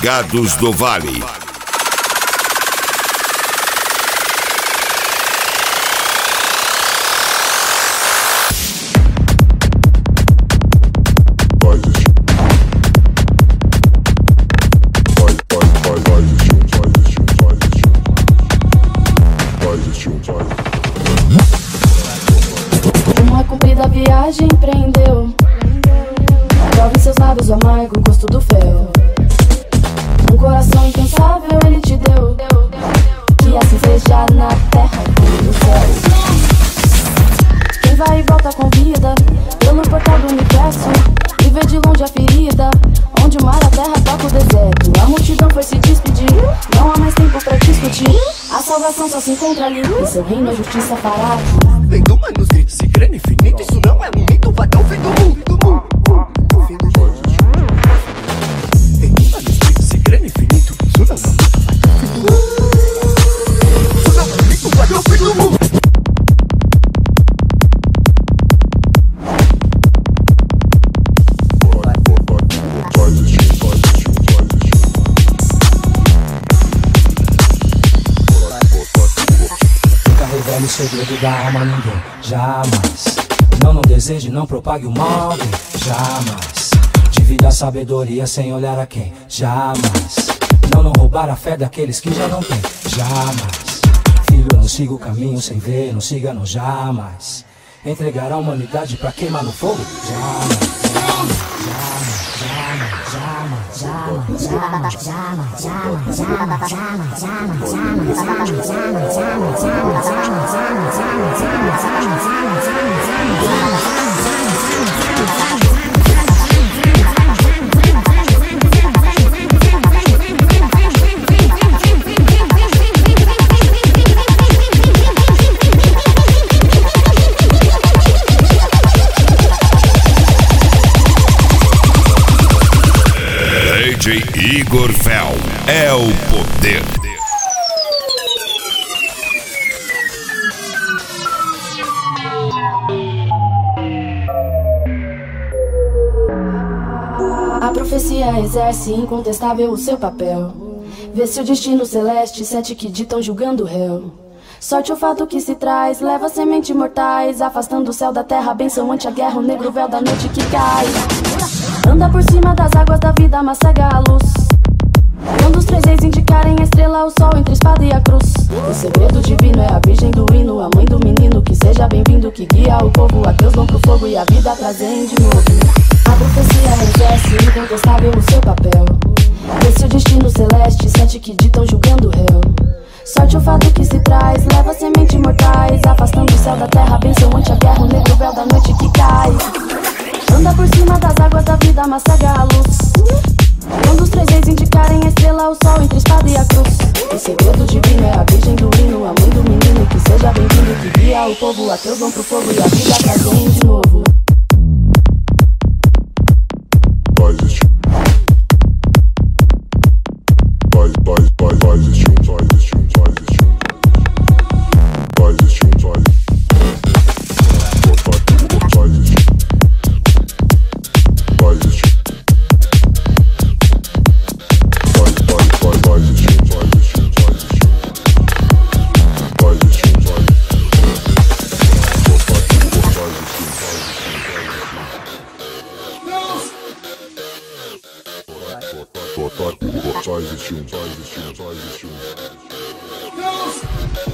Renegados do Vale. Uma comprida viagem prendeu. Prove seus lábios o amargo gosto do fel. Um coração incansável ele te deu, que assim seja na terra como no céu. Quem vai e volta com vida pelo portal do universo e vê de longe a ferida, onde o mar a terra toca o deserto. A multidão foi se despedir, não há mais tempo pra discutir. A salvação só se encontra ali, em seu reino a justiça fará. Vem do manuscrito, se crê no infinito, isso não é um mito, vai até o fim do mundo. Fim do mundo. Vem do manuscrito, se crê no infinito, isso não é um mito, vai até o fim do mundo. Isso não é um mito, vai até o fim do mundo. Revele o segredo da alma a ninguém, jamais. Não deseje, não propague o mal, alguém, jamais. Divida a sabedoria sem olhar a quem, jamais. Não roubar a fé daqueles que já não têm, jamais. Filho, não siga o caminho sem ver, não siga, não, jamais. Entregar a humanidade pra queimar no fogo, jamais. DJ Igor Fel é o poder. A profecia exerce incontestável o seu papel. Vê-se o destino celeste, sete que ditam julgando o réu. Sorte o fato que se traz, leva sementes mortais, afastando o céu da terra, benção ante a guerra, o negro véu da noite que cai. Anda por cima das águas da vida, mas cega a luz. Quando os três reis indicarem a estrela, o sol entre a espada e a cruz. O segredo divino é a virgem do hino, a mãe do menino, que seja bem-vindo, que guia o povo. Ateus vão pro fogo e a vida trazem de novo. A profecia exerce incontestável o seu papel. Esse é o destino celeste, sete que ditam julgando o réu. Sorte o fato que se traz, leva sementes mortais, afastando o céu da terra, benção ante a guerra, o negro véu da noite que cai. Anda por cima das águas da vida, mas cega a luz. Quando os três reis indicarem a estrela, o sol entre a espada e a cruz. O segredo divino é a virgem do hino, a mãe do menino, que seja bem-vindo, que guia o povo. Ateus vão pro fogo e a vida trazem de novo. Só existe um.